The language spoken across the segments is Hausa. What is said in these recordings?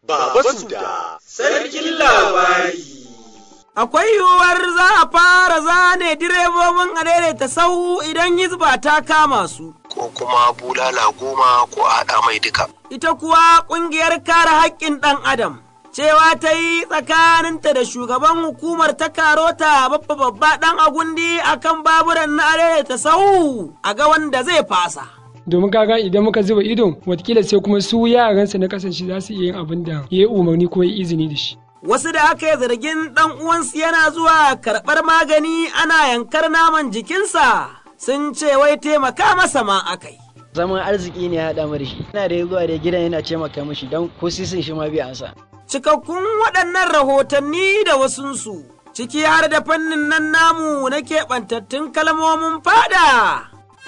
Baba Suda, sarkin labari. Akwai yiwuwar za a fara zane direbobin adaidaita sahu idan hizba ta kama su. Ko kuma bulala 10 ko a haɗa mai duka. Ita kuwa ƙungiyar kare haƙƙin ɗan Adam. Cewa ta yi tsakaninta da shugaban hukumar ta Karota babba ɗan Agundi akan baburan na adaidaita sahu a ga wanda zai fasa. Domin kaga idan muka zuba ido watakila sai kuma su yaransa na kasance za su iya yin abin da ya yi umarni ko ya izini da shi. Wasu da aka yi zargin ɗan uwansu yana zuwa karɓar magani ana yankar naman jikinsa sun ce wai taimaka masa ma akai. Zaman arziki ne ya haɗa mu da shi. Yana da zuwa da gidan yana taimaka mishi don ko sisin shi ma bai ansa. Cikakkun waɗannan rahotanni da wasunsu ciki har da fannin nan namu na keɓantattun kalmomin fada.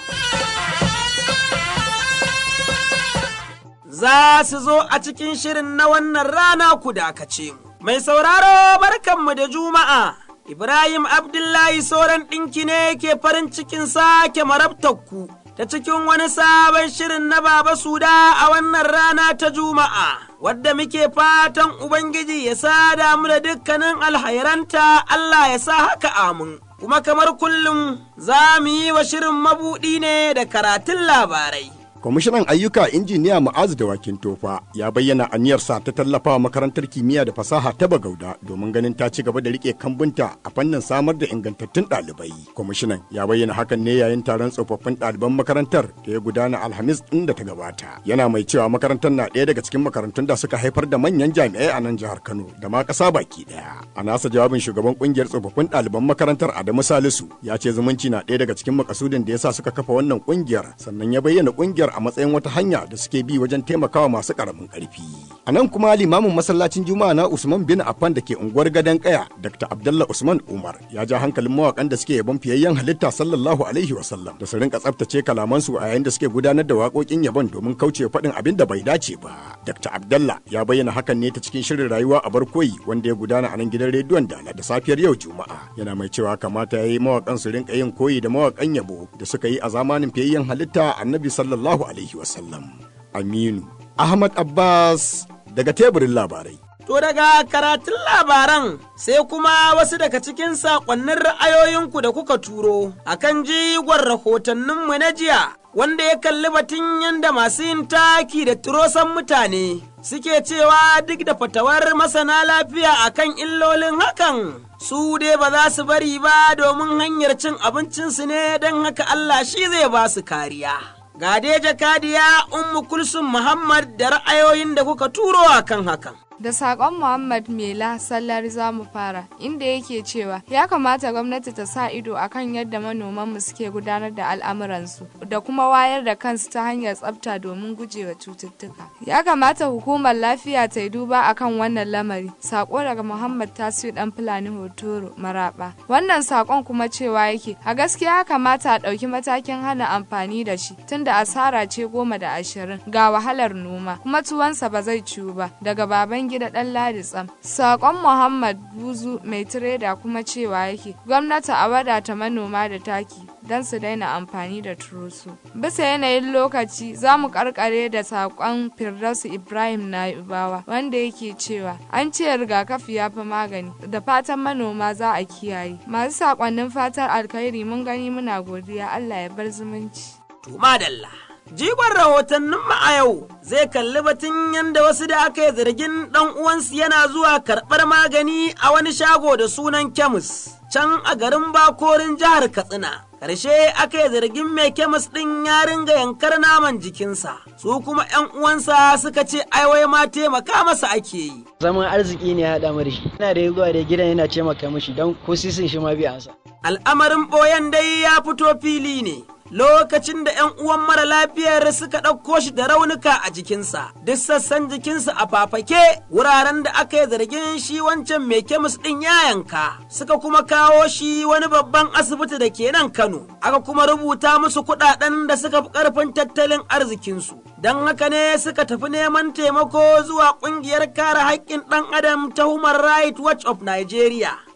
Za su zo a cikin shirin na wannan rana ku dakace mu. Mai sauraro barkanmu da Juma'a, Ibrahim Abdullahi Soran ɗinki ne ke farin cikin sake marabtakku ta cikin wani sabon shirin na Baba Suda a wannan rana ta Juma'a, wadda muke fatan Ubangiji ya sada mu da dukkanin alhairanta Allah ya sa haka amin. Kuma kamar kullum za mu yi wa shirin mabuɗi ne da karatun labarai. Kwamishinan ayyuka injiniya Mu'azu Dawakin Tofa ya bayyana aniyarsa ta tallafawa makarantar kimiyya da fasaha ta Bagauda domin ganin ta ci gaba da rike kambunta a fannin samar da ingantattun ɗalibai. Kwamishinan ya bayyana hakan ne yayin taron tsofaffin ɗaliban makarantar da ya gudana Alhamis ɗin da ta gabata. Yana mai cewa makarantar na ɗaya daga cikin makarantun da suka haifar da manyan jami'ai a nan jihar Kano da ma ƙasa baki ɗaya. A nasa jawabin shugaban ƙungiyar tsofaffin ɗaliban makarantar Adamu Salisu ya ce zumunci na ɗaya daga cikin makasudin da ya sa suka kafa wannan ƙungiyar, sannan ya bayyana ƙungiyar a matsayin wata hanya da suke bi wajen taimakawa masu karamin karfi. A nan kuma limamin masallacin Juma'a na Usman bin Affan da ke unguwar Gadon Kaya, Dr. Abdullah Usman Umar, ya ja hankalin mawakan da suke yabon fiyayyen halitta sallallahu alaihi wasallam da su rinka tsaftace kalamansu a yayin da suke gudanar da waƙoƙin yabon domin kauce faɗin abin da bai dace ba. Dr. Abdullah ya bayyana hakan ne ta cikin shirin rayuwa a barkoyi wanda ya gudana a nan gidan rediyon Dala da safiyar yau Juma'a. Yana mai cewa kamata ya yi mawakan su rinka yin koyi da mawakan yabo da suka yi a zamanin fiyayyen halitta Annabi sallallahu alaihi wasallam. Aminu Ahmad Abbas daga teburin labarai. To daga karatun labaran sai kuma wasu daga cikin saƙonnin ra'ayoyinku da kuka turo akan jigon rahotanninmu na jiya wanda ya kalli batun yadda masu yin taki da turosan mutane suke cewa duk da fatawar masana lafiya akan illolin hakan su dai ba za su bari ba domin hanyar cin abincinsu ne don haka Allah shi zai ba su kariya. Ga dai jakadiya Ummu Kulsum Muhammad da ra'ayoyin da kuka turo a kan hakan. Da saƙon Muhammad Mela Sallar za mu fara, inda yake cewa ya kamata gwamnati ta sa ido akan yadda manomanmu suke gudanar da al'amuransu da kuma wayar da kansu ta hanyar tsafta domin gujewa cututtuka. Ya kamata hukumar lafiya ta yi duba akan wannan lamari. Saƙo daga Muhammad Tasiu ɗan Fulani Hotoro Maraba. Wannan saƙon kuma cewa yake a gaskiya ya kamata a ɗauki matakin hana amfani da shi tunda asara ce 10 da 20 ga wahalar noma kuma tuwansa ba zai ciwu ba. Daga baban gida ɗan Ladi Tsam. Saƙon Muhammad Buzu mai tireda kuma cewa yake gwamnati a wadata manoma da taki don su daina amfani da turusu. Bisa yanayin lokaci za mu karkare da saƙon Firdausu Ibrahim Naibawa wanda yake cewa an ce rigakafi ya fi magani da fatan manoma za a kiyaye. Masu saƙonnin fatar alkhairi mun gani muna godiya Allah ya bar zumunci. To madalla. Jigon rahotannin mu a yau zai kalli batun yadda wasu da aka yi zargin ɗan uwansu yana zuwa karɓar magani a wani shago da sunan kemis can a garin Bakorin jihar Katsina. Ƙarshe aka yi zargin mai kemis ɗin ya ringa yankar naman jikinsa, su kuma ‘yan uwansa suka ce aiwai ma taimaka masa ake yi. Zaman arziki ne ya haɗa mu da shi. Yana da zuwa da gidan yana taimaka mishi don ko sisin shi ma bai ansa. Al'amarin ɓoyen dai ya fito fili ne. Lokacin da ‘yan uwan mara lafiyar suka ɗauko shi da raunuka a jikinsa, duk sassan jikinsa a fafake wuraren da aka yi zargin shi wancan mai kemis ɗin ya yanka, suka kuma kawo shi wani babban asibiti da ke nan Kano, aka kuma rubuta musu kuɗaɗen da suka fi ƙarfin tattalin arzikinsu. Don haka ne suka tafi neman taimako zuwa ƙungiyar kare haƙƙin ɗan adam ta Human Rights Watch of Nigeria.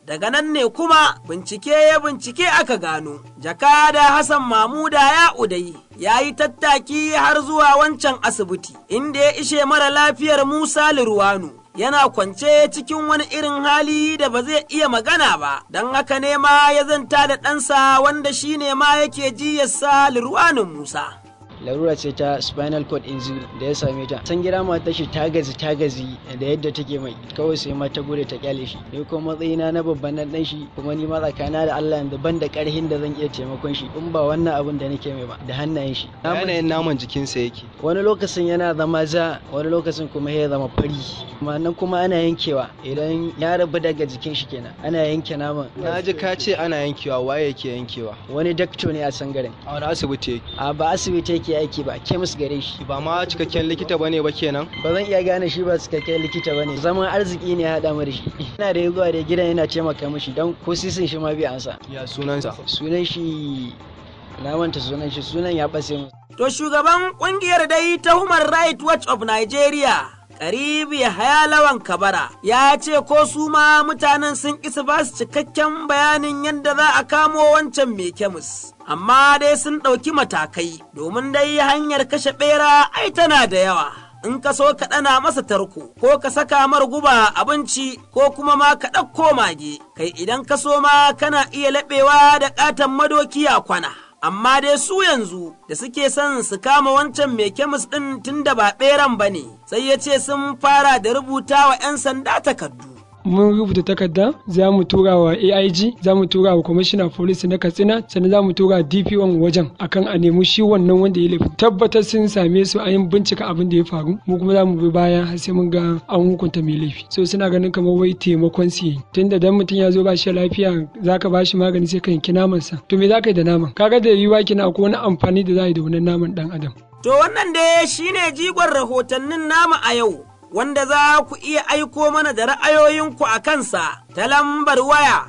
Daga nan ne kuma bincike aka gano. Jakada Hassan Mamuda ya udai ya yi tattaki har zuwa wancan asibiti inda ya ishe mara lafiyar Musa Lirwanu. Yana kwance cikin wani irin hali da ba zai iya magana ba, don haka ne ma ya zanta da ɗansa wanda shi ne ma yake jiyarsa Lirwanin Musa. Larura ce ta spinal cord injury da ya same ta. San gida mata shi ta gazi da yadda take mai, kawai sai mata gure ta kyale shi. Ni kuma matsayina na babban nan shi, kuma ni ma tsakana da Allah yanzu ban da karhin da zan iya taimakon shi in ba wannan abin da nake mai ba da hannayen shi. Yanayin naman jikinsa yake. Wani lokacin yana zama ja, wani lokacin kuma ya zama fari. Nan kuma ana yankewa idan ya rabu daga jikin shi kenan. Ana yanke naman. Na ji ka ce ana yankewa, waye yake yankewa? Wani dakto ne a can garin. A wani asibiti yake? A ba asibiti yake aiki ba, kemis gare shi. Ba ma cikakken likita bane ba kenan? Ba zan iya gane shi ba cikakken likita bane. Zaman arziki ne ya haɗa mu da shi. Ina da zuwa da gidan yana taimaka mishi don ko sisin shi ma bai ansa. Ya sunansa? Sunan shi na manta sunan ya ɓace mu. To shugaban ƙungiyar dai ta Human Rights Watch of Nigeria, Karibi Yahaya Lawan Kabara, ya ce ko su ma mutanen sun isa ba su cikakken bayanin yadda za a kamo wancan mai kemis. Amma dai sun ɗauki matakai, domin dai hanyar kashe ɓera ai tana da yawa. In ka so ka ɗana masa tarko, ko ka saka mar guba abinci, ko kuma ma ka ɗauko mage, kai idan ka so ma kana iya laɓewa da ƙaton madoki a kwana. Amma dai su yanzu da suke son su kama wancan mai kemis ɗin tun da ba ɓeran ba ne, sai ya ce sun fara da rubuta wa 'yan sanda takardu. Mun rubuta takarda za mu tura wa AIG, za mu tura wa Commissioner Police na Katsina, sannan za mu tura DP1 wajen akan a nemi shi wannan wanda ya laifi. Tabbatar sun same su a yin bincika abin da ya faru, mu kuma za mu bi baya har sai mun ga an hukunta mai laifi. So suna ganin kamar wai taimakon su yi. Tunda dan mutum ya zo ba shi lafiya zaka ba shi magani sai ka yanki naman sa. To me zaka yi da naman? Kaga da yiwuwa kina akwai wani amfani da za a yi da wannan naman dan adam. To wannan dai shine jigon rahotannin nama a yau, wanda za ku iya aiko mana da ra'ayoyinku a kansa ta lambar waya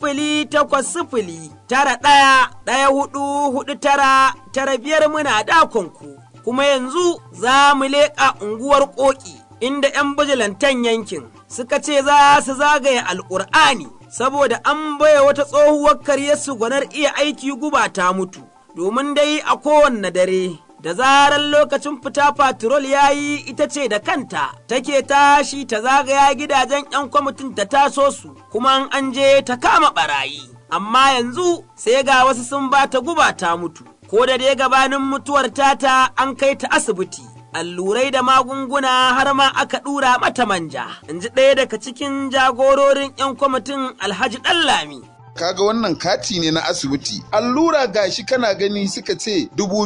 080911449 muna dakonku. Kuma yanzu za mu leƙa unguwar Ƙoƙi, inda 'yan bijilantan yankin suka ce za su zagaye Alƙur'ani, saboda an baya wata tsohuwar karyarsu gwanar iya aiki guba ta mutu, domin dai a kowanne dare. Da zarar lokacin fita patrol ya yi ita ce da kanta take tashi ta zagaya gidajen 'yan kwamitin ta taso su, kuma an je ta kama barayi. Amma yanzu sai ga wasu sun ba ta guba ta mutu, ko da dai gabanin mutuwar tata an kai ta asibiti. Allurai da magunguna har ma aka ɗura mata manja, in ji ɗaya daga cikin jagororin 'yan kwamitin Alhaji Ɗanlami. Kaga wannan kati ne na asibiti, allura gashi kana gani suka ce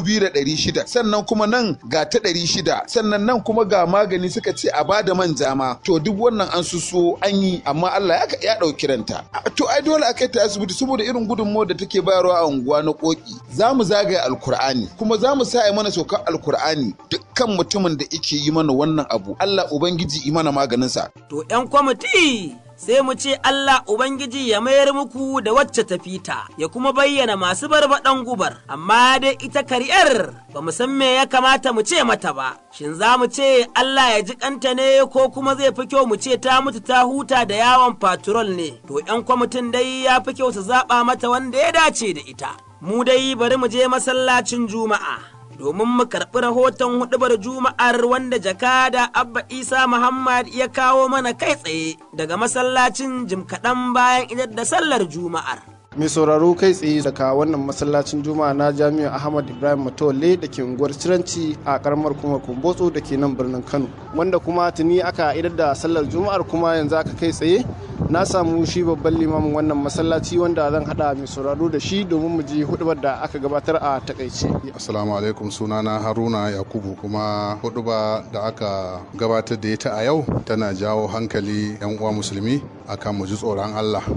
2,600, sannan kuma nan ga ta 600, sannan nan kuma ga magani suka ce a bada manja ma. To duk wannan an so an yi, amma Allah ya ɗauki ranta. To ai dole a kai ta asibiti saboda irin gudunmawar da take bayarwa a unguwa na Ƙoƙi. Za mu zagaye Alkur'ani, kuma za mu sa mana saukar Alkur'ani dukkan mutumin da yake yi mana wannan abu, Allah Ubangiji yi mana maganinsa. To 'yan kwamiti sai mu ce Allah Ubangiji ya mayar muku da wacce ta fita, ya kuma bayyana masu barbaɗan gubar, amma dai ita kariyar ba mu san me ya kamata mu ce mata ba. Shin za mu ce Allah ya ji kanta ne, ko kuma zai fi kyau mu ce ta mutu ta huta da yawon patrol ne? To 'yan kwamitin dai ya fi kyau su zaɓa mata wanda ya dace da ita. Mu dai bari mu je masallacin Juma'a domin mu karɓi rahoton huɗubar Juma'ar wanda jakada Abba Isa Muhammad ya kawo mana kai tsaye daga masallacin jim kaɗan bayan idar da sallar Juma'ar. Mai sauraro kai tsaye daga wannan masallacin Juma'a na Jami'ar Ahmad Ibrahim Matawalle da ke unguwar Ciranci a karamar kuma Kumbotso da ke nan birnin Kano, wanda kuma tuni aka idar da sallar Juma'ar, kuma yanzu aka kai tsaye na samu shi babban limamin wannan masallaci wanda zan hada mai sauraro da shi domin mu ji hudubar da aka gabatar a takaice. Assalamu alaikum, sunana Haruna Yakubu, kuma huduba da aka gabatar da ita a yau tana jawo hankali 'yan uwa musulmi akan mu ji tsoron Allah, mu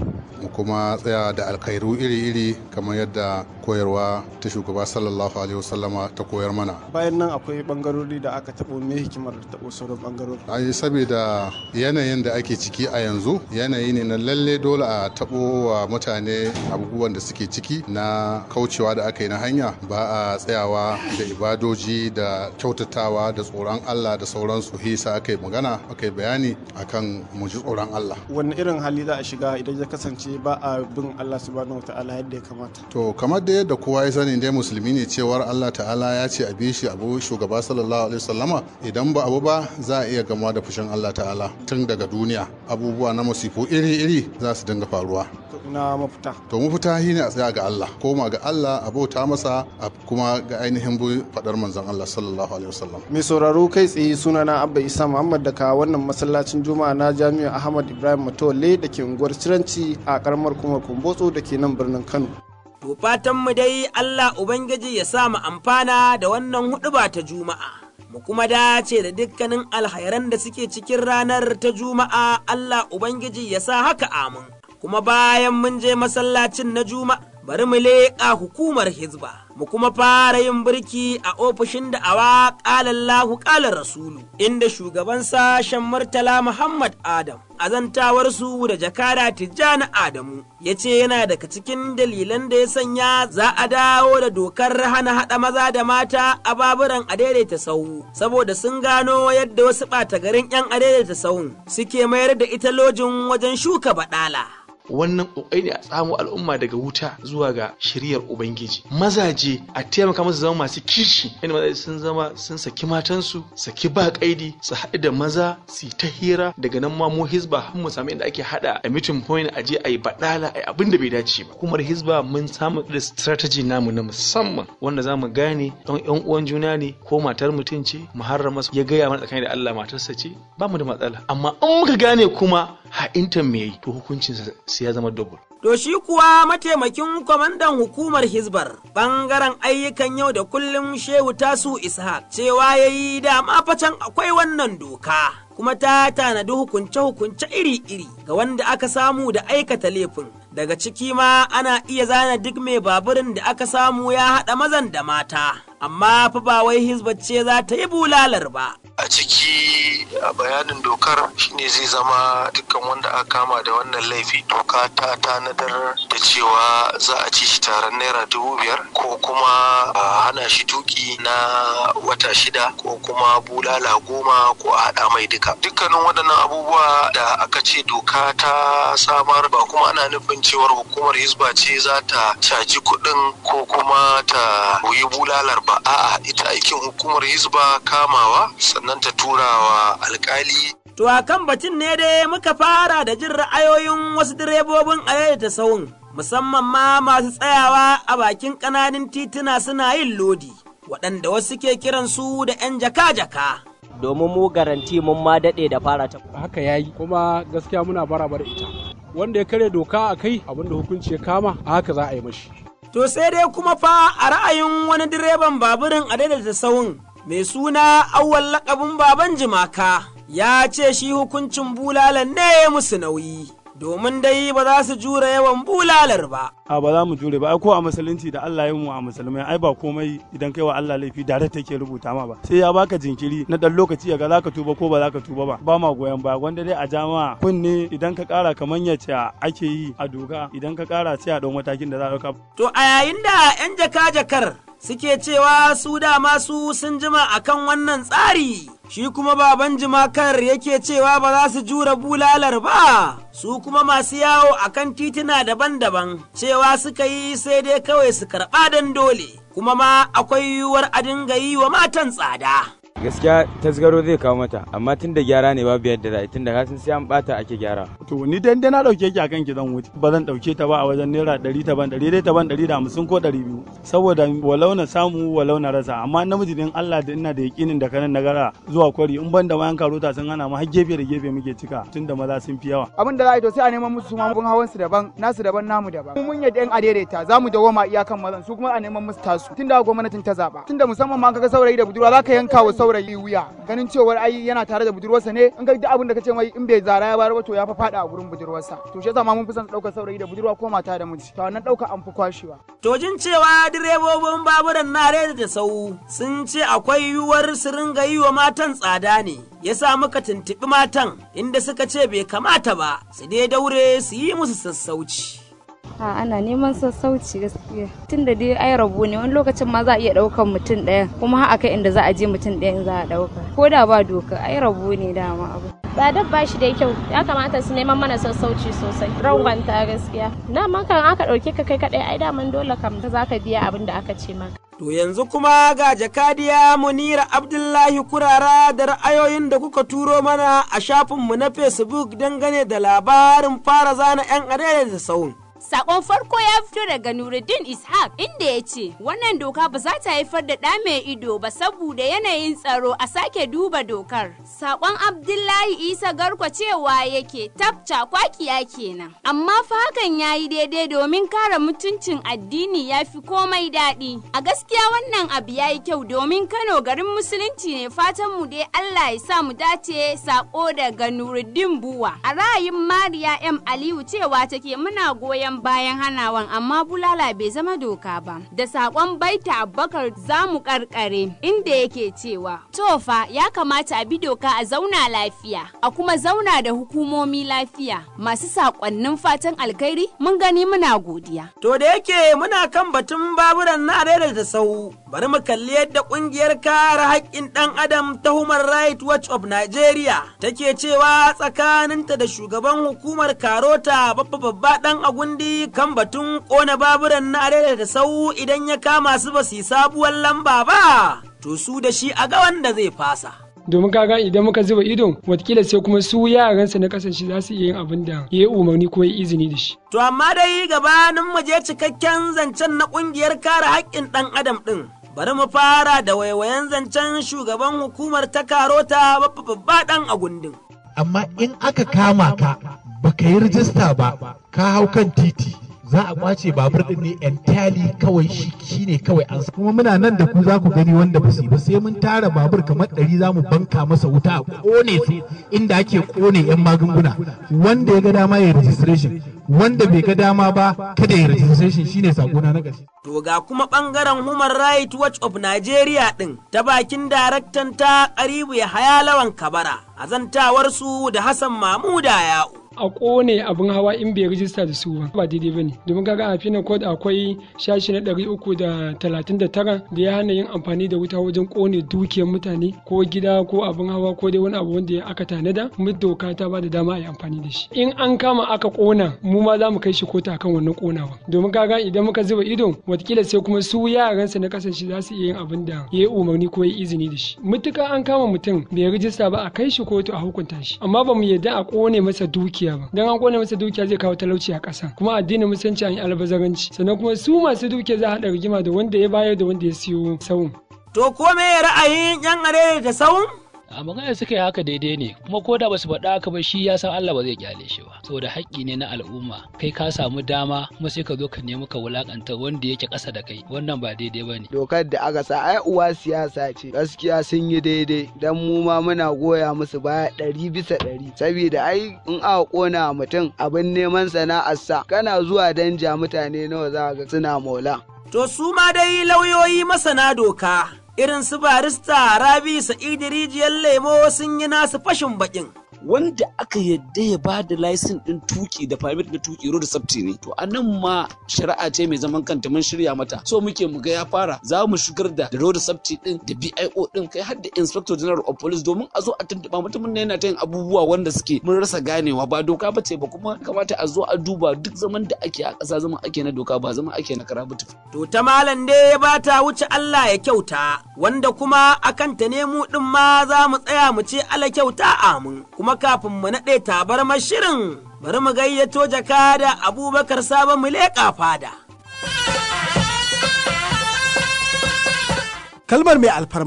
mu kuma tsaya da alkhairu iri-iri kamar yadda koyarwa ta shugaba sallallahu alaihi wasallama ta koyar mana. Bayan nan akwai bangarori da aka taɓo, me hikimar da taɓo sauran bangarori? Ai saboda yanayin da ake ciki a yanzu yanayi ne na lalle dole a taɓo wa mutane abubuwan da suke ciki na kaucewa da aka yi na hanya, ba a tsayawa da ibadoji da kyautatawa da tsoron Allah da sauransu. Hisa aka yi magana, aka yi bayani akan mu ji tsoron Allah. Wanne irin hali za a shiga idan ya kasance ba a bin Allah subhanahu wataala yadda ya kamata? To kamar da yadda kowa ya sani dai musulmi ne cewar Allah ta'ala ya ce a bi shi abu shugaba sallallahu alaihi wasallama, idan ba abu ba za a iya gama da fushin Allah ta'ala tun daga duniya. Abubuwa na masifu iri-iri za su dinga faruwa. Na mafita. To mafita shi ne a tsaya ga Allah, koma ga Allah, a bauta masa, a kuma ga ainihin fadar manzon Allah sallallahu alaihi wasallam. Mai sauraro kai tsaye, sunana Abba Isa Muhammad daga wannan masallacin Juma'a na Jami'ar Ahmad Ibrahim Matolle da ke unguwar Ciranci a karamar kuma Kumbotso da ke nan birnin Kano. To fatan mu dai Allah Ubangiji ya sa mu amfana da wannan huɗuba ta Juma'a. Mu kuma dace da dukkanin alhairan da suke cikin ranar ta Juma'a, Allah Ubangiji ya sa haka amin. Kuma bayan mun je masallacin na Juma'a, bari mu leƙa hukumar Hizba, mu kuma fara yin birki a ofishin da awa ƙalallahu ƙalar Rasulu, inda shugaban sashen Murtala Muhammad Adam, azantawarsu da jakada Tijjani Adamu, ya ce yana daga cikin dalilan da ya sanya za a dawo da dokar hana haɗa maza da mata a baburan adaidaita sahu, saboda sun gano yadda wasu ɓata garin 'yan adaidaita sahun suke mayar da ita lojin wajen shuka baɗala. Wannan kokari ne a tsamo al'umma daga wuta zuwa ga shiriyar ubangiji. Mazaje a taimaka musu zama masu kishi, inda mazaje sun zama sun saki matansu, saki ba kaidi, su haɗu da maza su ta hira. Daga nan ma mu Hizba har mu samu inda ake haɗa a meeting point, a je a yi baɗala, a yi abin da bai dace ba. Hukumar Hizba mun samu da strategy namu na musamman wanda za mu gane ɗan ƴan uwan juna ne ko matar mutum ce, mu harrama su, ya gaya mana tsakani da Allah matarsa ce, ba mu da matsala. Amma in muka gane kuma ha'intan me yi, to hukuncinsa sai ya zama double. To shi kuwa mataimakin kwamandan hukumar Hizbar bangaren ayyukan yau da kullum Shehu Tasu Ishaq cewa yayi da mafacin akwai wannan doka, kuma ta tanadi hukunce-hukunce iri-iri ga wanda aka samu da aikata laifin. Daga ciki ma ana iya zana duk mai baburin da aka samu ya haɗa mazan da mata, amma fa ba wai Hizba ce za ta yi bulalar ba. A ciki a bayanin dokar shine zai zama dukkan wanda aka kama da wannan laifi, doka ta tanadar da cewa za a ci shi taron naira 5,000 ko kuma a hana shi tuki na wata 6 ko kuma bulala 10 ko a haɗa mai duka. Dukkanin waɗannan abubuwa da aka ce doka ta samar, ba kuma ana nufin cewar hukumar Hizba ce za ta caji kuɗin ko kuma ta koyi bulalar ba. A'a, ita aikin hukumar Hizba kamawa sannan ta turawa alkali. To a kan batun ne dai muka fara da jin ra'ayoyin wasu direbobin adaidaita sahun, musamman ma masu tsayawa a bakin ƙananan tituna suna yin lodi, waɗanda wasu ke kiransu da 'yan jaka-jaka. Domin mu garanti mun ma daɗe da fara ta. Haka yayi, kuma gaskiya muna baraba da ita. Wanda ya karya doka a kai, abinda hukunci ya kama, a haka za a yi mashi. To sai dai kuma fa a ra'ayin wani direban baburin adaidaita sahun mai suna Awwal Lakabin Baban Jimaka, ya ce shi hukuncin bulalan ne musu nauyi, domin dai ba za su jure yawan bulalar ba. A ba za mu jure ba, ai ko a musulunci da Allah ya mu a musulmai, ai ba komai idan kai wa Allah laifi da take rubuta ma ba. Sai ya baka jinkiri na dan lokaci ya ga zaka tuba ko ba zaka tuba ba. Ba ma goyon ba, wanda dai a jama'a kunne idan ka kara kaman yace ake yi a doka, idan ka kara sai a dau matakin da za a dauka. To a yayin da 'yan jaka-jakar suke cewa su dama su sun jima akan wannan tsari, shi kuma baban jimakar yake cewa ba za su jura bulalar ba, su kuma masu yawo akan tituna daban-daban cewa suka yi sai dai kawai su karɓa don dole, kuma ma akwai yiwuwar a dinga yi wa matan tsada. Gaskiya tasgaro zai kawo mata, amma tun da gyara ne babu yadda za a yi, tun da kasan sai an bata ake gyara. To ni dan na dauke ki akan ki zan wuce, ba zan dauke ta ba a wajen naira 100 ta ban 100 dai ta ban 150 ko 200, saboda walau na samu walau na rasa, amma namiji din Allah da ina da yakinin da kanan nagara zuwa kwari in ban da mayan karota sun hana mu har gefe da gefe muke cika, tun da maza sun fi yawa. Abin da za a yi to sai a neman musu ma hawan su daban, nasu daban namu daban. Mun yadda yan adaidaita za mu dawoma iyakan mazan, su kuma a neman musu tasu, tunda gwamnatin ta zaba, tunda musamman ma kaga saurayi da budurwa za ka yanka wa saurayi wuya ganin cewar ai yana tare da budurwarsa ne in ga duk abin da kace mai in bai zara ya bayar ba to ya fa fada a gurin budurwarsa to shi yasa ma mun fi son daukar saurayi da budurwa ko mata da miji to wannan dauka an fi kwashewa. To jin cewa direbobin baburan na da sau sun ce akwai yiwuwar su ringa yi wa matan tsada ne ya sa muka tuntuɓi matan inda suka ce bai kamata ba su dai daure su yi musu sassauci. Ana neman sassauci gaskiya tunda dai ai rabo ne wani lokacin ma za a iya ɗaukan mutum ɗaya kuma har akai inda za a je mutum ɗaya in za a ɗauka ko da ba doka ai rabo ne dama abu. Ba dabba shi da kyau ya kamata su neman mana sassauci sosai rangwanta gaskiya daman kan aka ɗauke ka kai kaɗai ai daman dole kam za ka biya abin da aka ce maka. To yanzu kuma ga jakadiya Munira Abdullahi Kurara da ra'ayoyin da kuka turo mana a shafinmu na Facebook dangane da labarin fara zana 'yan adaidaita da saun. Sakon farko ya fito daga Nuruddin Ishaq inda ya ce wannan doka ba za ta haifar da ɗa mai ido ba saboda yanayin tsaro a sake duba dokar. Sakon Abdullahi Isa Garko cewa yake tabca kwakiya kenan. Amma fa hakan ya yi daidai domin kare mutuncin addini ya fi komai daɗi. A gaskiya wannan abu ya yi kyau domin Kano garin musulunci ne fatan mu dai Allah ya sa mu dace. Sako daga Nuruddin Buwa. A ra'ayin Mariya M Aliyu cewa take muna goyon bayan hanawan amma bulala bai zama doka ba. Da sakon Baita Abubakar za mu karkare inda yake cewa tofa ya kamata a bi doka a zauna lafiya a kuma zauna da hukumomi lafiya. Masu sakonnin fatan alkhairi mun gani muna godiya. To da yake muna kan batun baburan na da sau bari mu kalli yadda kungiyar kare haƙƙin ɗan adam ta Human Rights Watch of Nigeria take cewa tsakaninta da shugaban hukumar Karota babba ɗan agundi kan batun ƙona baburan na da sau idan ya kama su ba su yi sabuwar lamba ba, to su da shi a ga wanda zai fasa. Domin kaga idan muka zuba ido watakila sai kuma su yaransa na kasance za su iya yin abin da ya yi umarni ko ya izini da shi. To amma dai gabanin mu je cikakken zancen na ƙungiyar kare haƙƙin ɗan adam ɗin. Bari mu fara da waiwayen zancen shugaban hukumar ta Karota babba ɗan agundin. Amma in aka kama ka baka yi rijista ba ka hau kan titi za a kwace babur din ne entirely kawai shi ne kawai an kuma muna nan da ku za ku gani wanda ba su ba sai mun tara babur kamar 100 za mu banka masa wuta a kone su inda ake kone yan magunguna wanda ya ga dama ya registration wanda bai ga dama ba kada ya registration shine sakona na ƙarshe. To ga kuma bangaren Human Rights Watch of Nigeria din ta bakin daraktan ta Karibu Yahaya Lawan Kabara a zantawarsu da Hassan Mamuda Ya'u. A kone abin hawa in bai rijista da su ba daidai bane domin kaga a Penal Code akwai shashi na 339 da ya hana yin amfani da wuta wajen kone dukiyar mutane ko gida ko abin hawa ko dai wani abu wanda aka tanada mu doka ta ba da dama a yi amfani da shi. In an kama aka kona mu ma za mu kai shi kotu akan wannan konawa domin kaga idan muka zuba ido watakila sai kuma su yaransa na kasance za su iya yin abin da ya yi umarni ko ya izini da shi. Mutuka an kama mutum bai rijista ba a kai shi kotu a hukunta shi amma ba mu yarda a kone masa dukiya ba dan an kone masa dukiya zai kawo talauci a ƙasa kuma addinin musulunci an yi albazaranci sannan kuma su masu dukiya za a haɗa rigima da wanda ya bayar da wanda ya siyo sawun. To ko me ra'ayin yan are da sawun? A magana suka yi haka daidai ne kuma ko da basu faɗa haka ba shi ya san Allah ba zai kyale shi ba saboda haƙƙi ne na al'umma kai ka samu dama kuma sai ka zo ka nemi ka wulakanta wanda yake ƙasa da kai wannan ba daidai ba ne. Dokar da aka sa ai uwa siyasa ce gaskiya sun yi daidai dan mu ma muna goya musu baya 100% saboda ai in aka kona mutum abin neman sana'arsa kana zuwa danja mutane nawa za ga suna maula. To su ma dai lauyoyi masana doka irin su barista Rabi Sa'idu Rijiyar Lemo sun yi nasu fashin bakin. Wanda aka yadda ya ba da laisin ɗin tuki da permit na tuki road safety ne to anan ma shari'a ce mai zaman kanta mun shirya mata so muke mu ga ya fara za mu shigar da road safety ɗin da BIO ɗin kai har da inspector general of police domin a zo a tuntuɓa mutumin ne yana ta yin abubuwa wanda suke mun rasa ganewa ba doka ba ce ba kuma kamata a zo a duba duk zaman da ake a ƙasa zaman ake na doka ba zaman ake na karabutu. To ta malam dai ba ta wuce Allah ya kyauta wanda kuma akan ta ne mu ɗin ma za mu tsaya mu ce Allah kyauta amin. Kuma kafin mu naɗe tabarmar shirin bari mu gayyato jakada Abubakar Sabo mu leƙa fada. Kalmar mai alfarma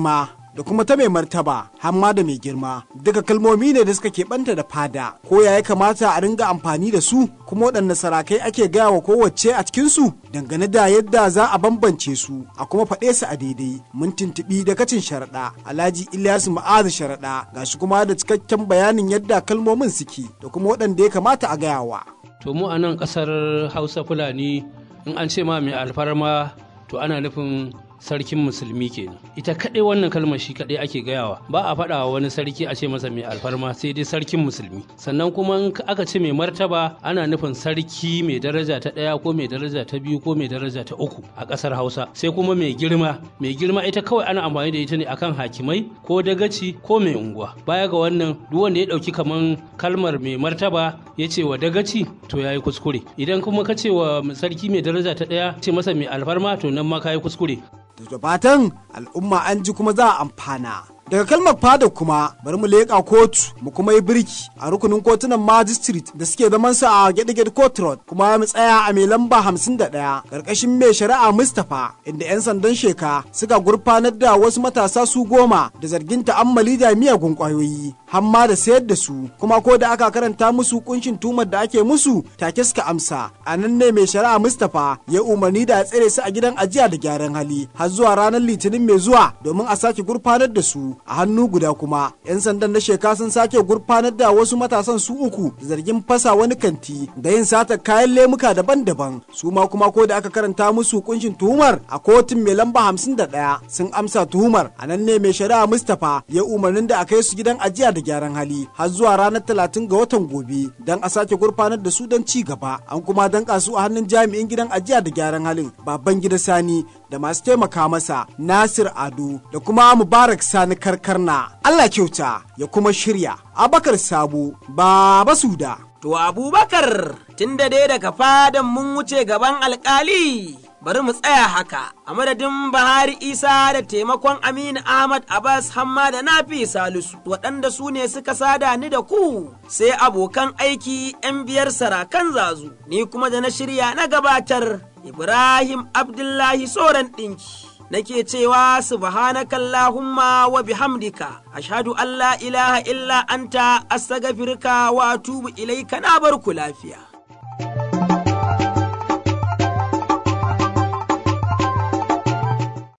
da kuma ta mai martaba hamma da mai girma duka kalmomi ne da suka keɓanta da fada ko ya kamata a ringa amfani da su kuma waɗanne sarakai ake gaya wa kowace a cikinsu dangane da yadda za a bambance su a kuma faɗe su a daidai mun tuntuɓi da kacin sharaɗa Alhaji Ilyasu Ma'azu sharaɗa gashi kuma da cikakken bayanin yadda kalmomin suke da kuma waɗanda ya kamata a gayawa. To mu a nan ƙasar Hausa Fulani in an ce ma mai alfarma to ana nufin sarkin musulmi kenan. Ita kaɗai wannan kalmar shi kaɗai ake gayawa ba a faɗa wa wani sarki a ce masa mai alfarma sai dai sarkin musulmi. Sannan kuma in aka ce mai martaba ana nufin sarki mai daraja ta ɗaya ko mai daraja ta biyu ko mai daraja ta uku a ƙasar Hausa. Sai kuma mai girma ita kawai ana amfani da ita ne akan hakimai ko dagaci ko mai unguwa. Baya ga wannan duk wanda ya ɗauki kaman kalmar mai martaba ya ce wa dagaci to ya yi kuskure. Idan kuma ka ce wa sarki mai daraja ta ɗaya ce masa mai alfarma to nan ma ka yi kuskure. Da fatan al'umma an ji kuma za a amfana. Daga kalmar fada kuma bari mu leƙa kotu mu kuma yi birki a rukunin kotunan magistrate da suke zaman sa a Gede Court Road kuma mu tsaya a mai lamba 51 karkashin mai shari'a Mustapha inda 'yan sandan sheka suka gurfanar da wasu matasa su 10 da zargin ta'ammali da miyagun kwayoyi hamma da sayar da su kuma ko da aka karanta musu kunshin tumar da ake musu take suka amsa a nan ne mai shari'a Mustapha ya umarni da a tsare su a gidan ajiya da gyaran hali har zuwa ranar Litinin mai zuwa domin a sake gurfanar da su. A hannu guda kuma 'yan sandan na sheka sun sake gurfanar da wasu matasan su 3 da zargin fasa wani kanti da yin sata kayan lemuka daban-daban su ma kuma ko da aka karanta musu kunshin tuhumar a kotun mai lamba 51 sun amsa tuhumar a nan ne mai shari'a Mustapha ya umarnin da a kai su gidan ajiya da gyaran hali har zuwa ranar 30 ga watan gobe don a sake gurfanar da su don ci gaba an kuma danka su a hannun jami'in gidan ajiya da gyaran halin Babangida Sani da masu taimaka masa Nasir Ado da kuma Mubarak Sani Karkarna. Allah kyauta ya kuma shirya. Abakar Sabo Baba Suda. To Abubakar tunda dai daga fadan mun wuce gaban alkali bari mu tsaya haka a madadin Bahari Isa da taimakon Aminu Ahmad Abbas Hamma da Nafi Salisu waɗanda su ne suka sada ni da ku sai abokan aiki 'yan biyar sarakan zazu ni kuma da na shirya na gabatar Ibrahim Abdullahi Soran ɗinki. Nake cewa subhanakallahumma wa bihamdika ashhadu an la ilaha illa anta astaghfiruka wa atubu ilaika na barku lafiya.